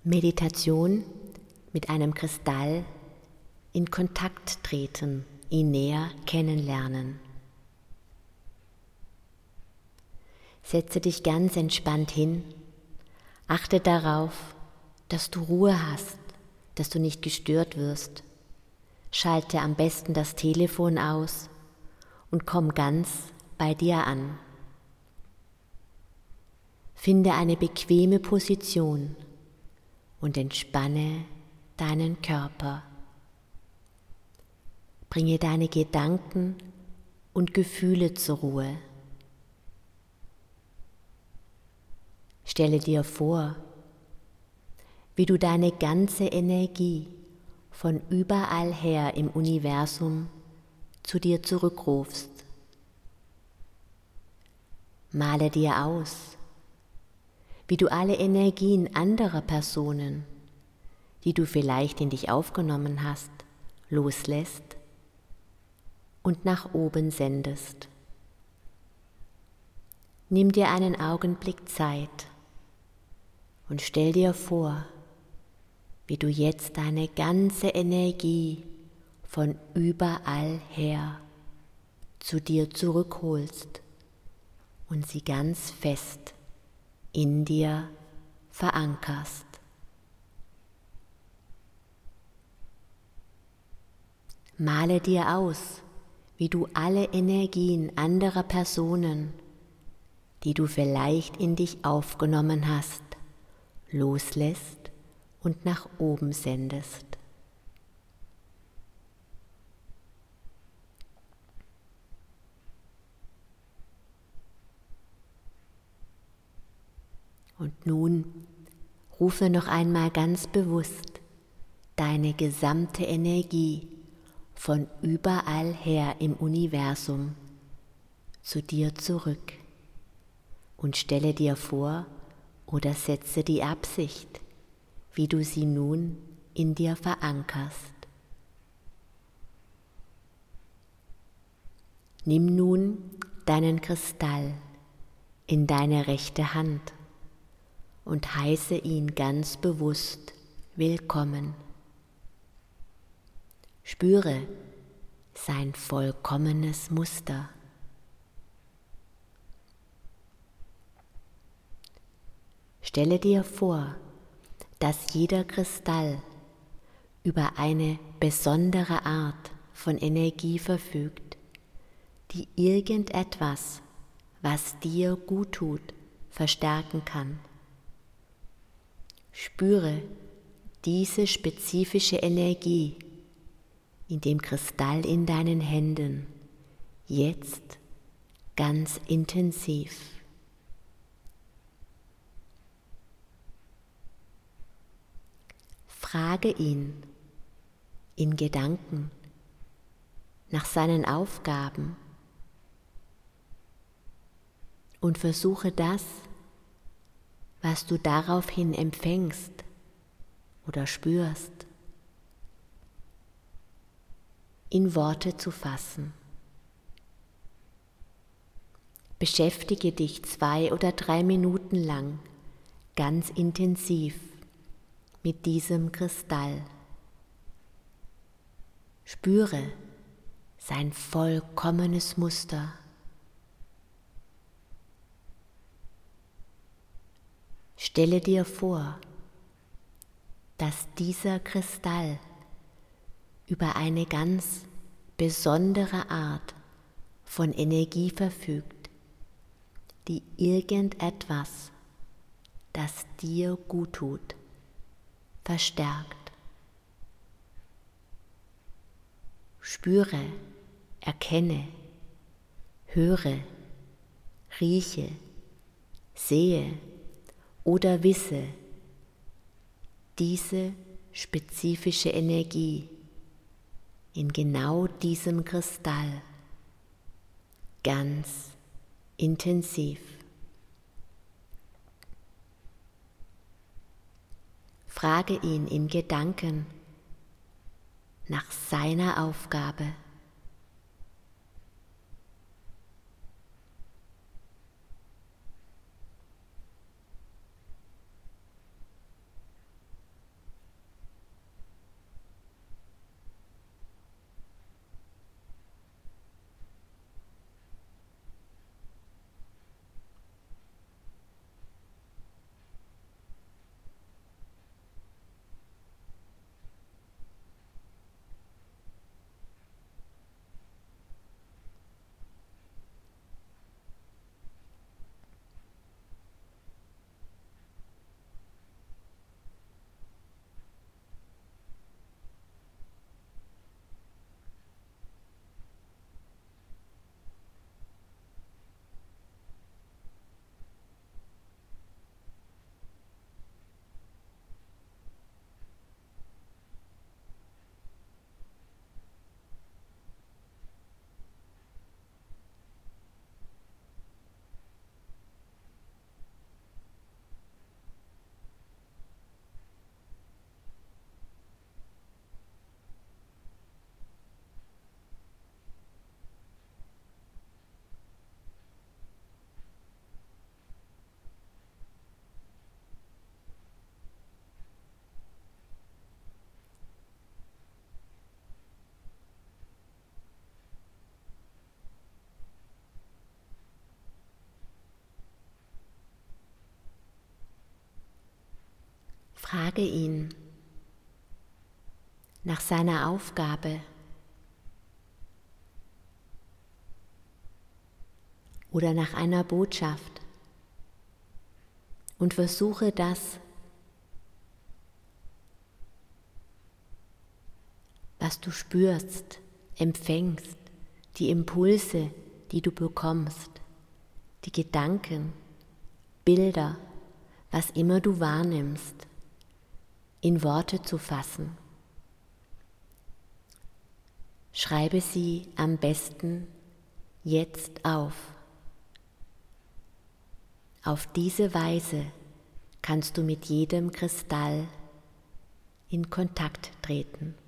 Meditation mit einem Kristall in Kontakt treten, ihn näher kennenlernen. Setze dich ganz entspannt hin, achte darauf, dass du Ruhe hast, dass du nicht gestört wirst. Schalte am besten das Telefon aus und komm ganz bei dir an. Finde eine bequeme Position und entspanne deinen Körper. Bringe deine Gedanken und Gefühle zur Ruhe. Stelle dir vor, wie du deine ganze Energie von überall her im Universum zu dir zurückrufst. Male dir aus, wie du alle Energien anderer Personen, die du vielleicht in dich aufgenommen hast, loslässt und nach oben sendest. Nimm dir einen Augenblick Zeit und stell dir vor, wie du jetzt deine ganze Energie von überall her zu dir zurückholst und sie ganz fest in dir verankerst. Male dir aus, wie du alle Energien anderer Personen, die du vielleicht in dich aufgenommen hast, loslässt und nach oben sendest. Und nun rufe noch einmal ganz bewusst deine gesamte Energie von überall her im Universum zu dir zurück und stelle dir vor oder setze die Absicht, wie du sie nun in dir verankerst. Nimm nun deinen Kristall in deine rechte Hand und heiße ihn ganz bewusst willkommen. Spüre sein vollkommenes Muster. Stelle dir vor, dass jeder Kristall über eine besondere Art von Energie verfügt, die irgendetwas, was dir gut tut, verstärken kann. Spüre diese spezifische Energie in dem Kristall in deinen Händen, jetzt ganz intensiv. Frage ihn in Gedanken nach seinen Aufgaben und versuche das, was du daraufhin empfängst oder spürst, in Worte zu fassen. Beschäftige dich 2 oder 3 Minuten lang ganz intensiv mit diesem Kristall. Spüre sein vollkommenes Muster. Stelle dir vor, dass dieser Kristall über eine ganz besondere Art von Energie verfügt, die irgendetwas, das dir gut tut, verstärkt. Spüre, erkenne, höre, rieche, sehe oder wisse diese spezifische Energie in genau diesem Kristall ganz intensiv. Frage ihn in Gedanken nach seiner Aufgabe. Frage ihn nach seiner Aufgabe oder nach einer Botschaft und versuche das, was du spürst, empfängst, die Impulse, die du bekommst, die Gedanken, Bilder, was immer du wahrnimmst, in Worte zu fassen. Schreibe sie am besten jetzt auf. Auf diese Weise kannst du mit jedem Kristall in Kontakt treten.